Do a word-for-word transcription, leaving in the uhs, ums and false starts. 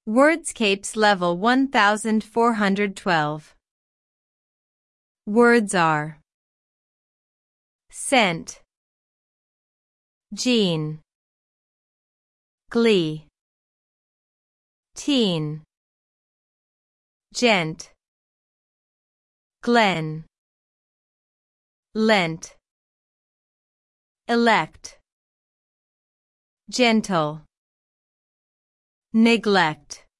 Wordscapes level one thousand four hundred twelve. Words are scent, gene, glee, teen, gent, glen, lent, elect, gentle, neglect.